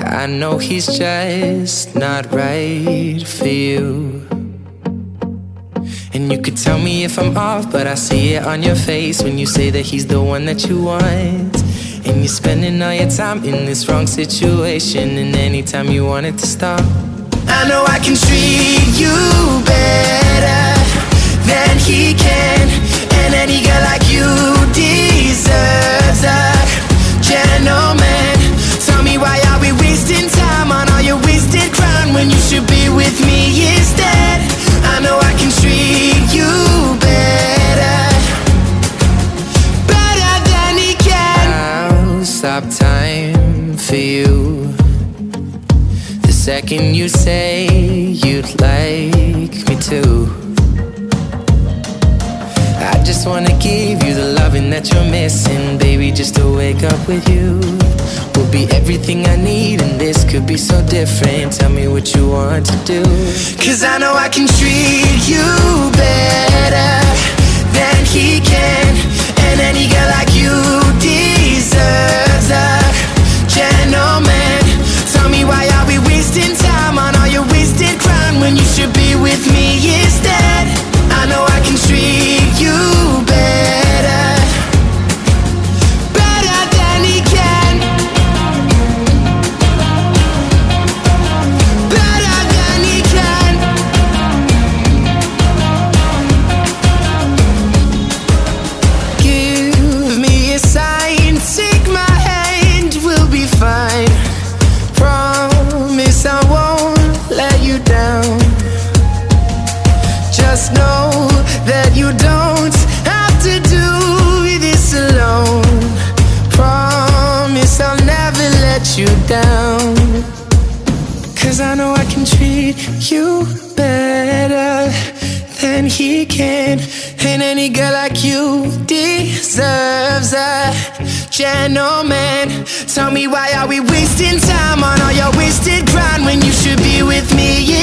I know he's just not right for you. And you could tell me if I'm off, but I see it on your face when you say that he's the one that you want. And you're spending all your time in this wrong situation, and anytime you want it to stop. I know I can treat you better than he can, and any girl like you deserves a gentleman. Tell me, why are we wasting time on all your wasted crown when you should be with me instead? I know I can treat you better, better than he can. I'll stop time for you the second you say you'd like me to. I just wanna give you the loving that you're missing, baby. Just to wake up with you will be everything I need, and this could be so different. Tell me what you want to do, 'cause I know I can treat you better than he can, and any girl like you deserves a gentleman. Tell me, why are we wasting time on all your wasted crown when you should be with me instead? I know I can treat you better, better than he can, better than he can. Give me a sign, take my hand, we'll be fine. Promise I won't let you down. Just know that you don't have to do this alone. Promise I'll never let you down, 'cause I know I can treat you better than he can, and any girl like you deserves a gentleman. Tell me, why are we wasting time on all your wasted grind when you should be with me?